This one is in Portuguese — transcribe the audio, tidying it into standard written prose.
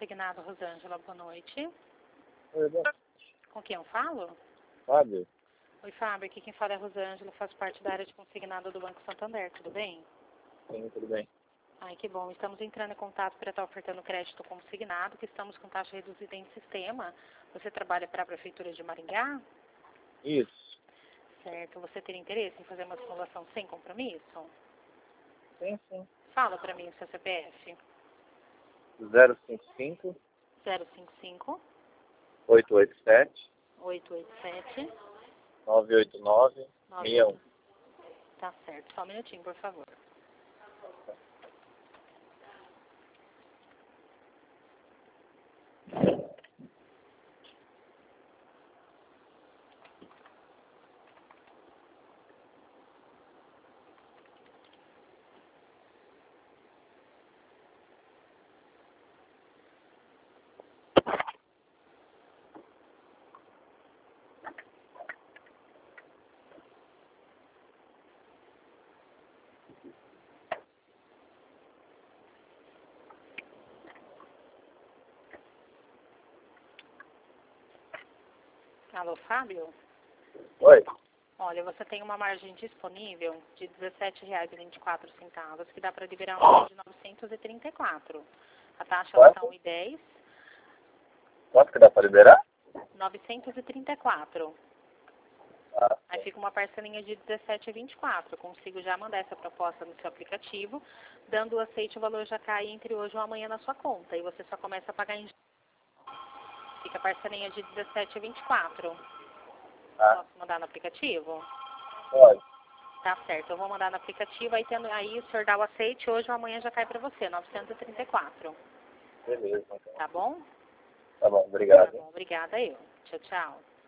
Consignado, Rosângela, boa noite. Oi, boa noite. Com quem eu falo? Fábio? Oi, Fábio, aqui quem fala é a Rosângela, faço parte da área de consignado do Banco Santander, tudo bem? Sim, tudo bem. Ai, que bom. Estamos entrando em contato para estar ofertando crédito consignado, que estamos com taxa reduzida em sistema. Você trabalha para a Prefeitura de Maringá? Isso. Certo. Você teria interesse em fazer uma simulação sem compromisso? Sim, sim. Fala para mim o seu CPF. 055 055 887 887 989 61. Tá certo. Só um minutinho, por favor. Alô, Fábio? Oi. Olha, você tem uma margem disponível de R$ 17,24, que dá para liberar um valor de 934. A taxa ela está Quanto? 1,10. Quanto que dá para liberar? 934. Ah, Aí fica uma parcelinha de 17,24. Eu consigo já mandar essa proposta no seu aplicativo. Dando o aceite, o valor já cai entre hoje ou amanhã na sua conta. E você só começa a pagar em... Fica a parcelinha de 17,24. Posso mandar no aplicativo? pode. Tá certo, eu vou mandar no aplicativo, aí o senhor dá o aceite, hoje ou amanhã já cai para você, 934. Beleza, então. Tá bom? Tá bom, Tá obrigado. bom, obrigada eu. Tchau, tchau.